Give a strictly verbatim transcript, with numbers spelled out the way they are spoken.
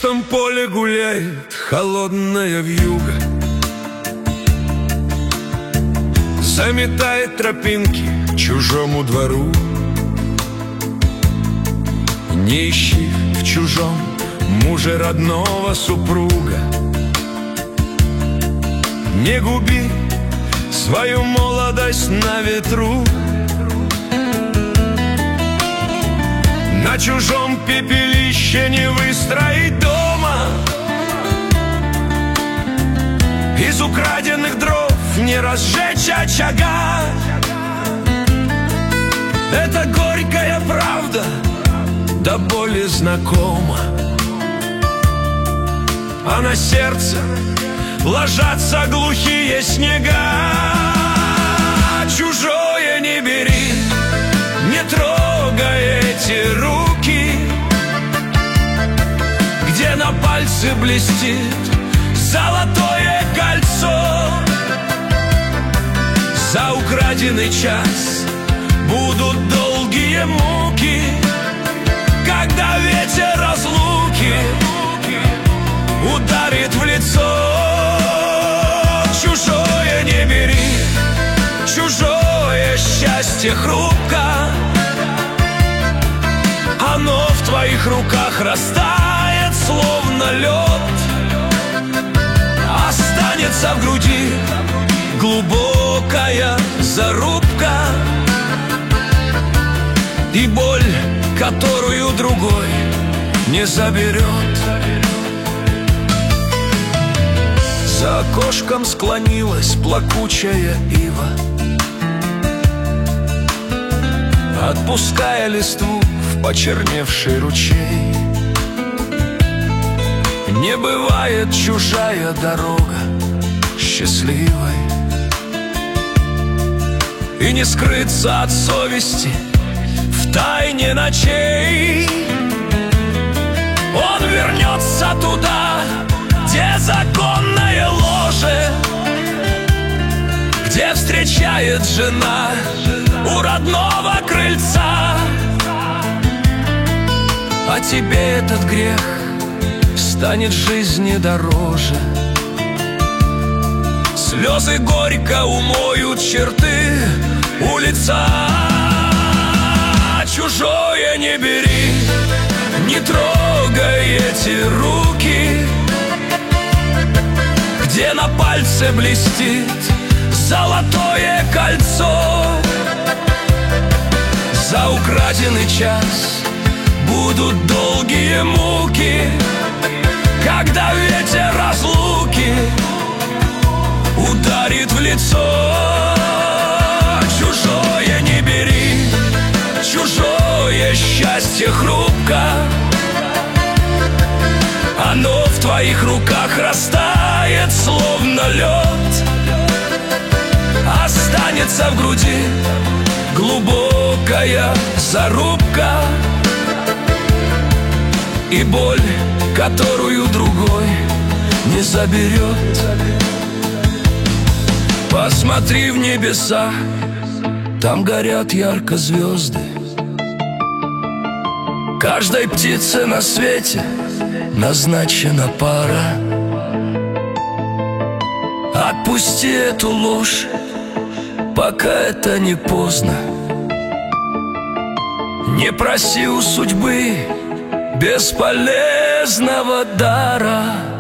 чистом поле гуляет холодная вьюга, заметает тропинки чужому двору. Не ищи в чужом муже родного супруга, не губи свою молодость на ветру. На чужом пепелище не выстроить дома, из украденных дров не разжечь очага. Это горькая правда, до боли знакома, а на сердце ложатся глухие снега. Чужое не бери, не трогай эти руки, где на пальце блестит золотое кольцо. За украденный час будут долгие муки, когда ветер разлуки ударит в лицо. Чужое не бери, чужое счастье хрупко, оно в твоих руках растает, словно лед. Останется в груди глубокая зарубка и боль, которую другой не заберет. За окошком склонилась плакучая ива, отпуская листву в почерневший ручей. Не бывает чужая дорога счастливой, и не скрыться от совести в тайне ночей. Он вернется туда, где законное ложе, где встречает жена у родного крыльца. А тебе этот грех станет жизни дороже. Слезы горько умоют черты у лица. Чужое не бери, не трогай эти руки, где на пальце блестит золотое кольцо. За украденный час будут долгие муки, когда ветер разлуки ударит в лицо. Чужое не бери, чужое счастье хрупко, оно в твоих руках растает, словно лед. Останется в груди глубокая зарубка и боль, которую другой не заберет. Посмотри в небеса, там горят ярко звезды. Каждой птице на свете назначена пара. Отпусти эту ложь, пока это не поздно. Не проси у судьбы бесполезного дара.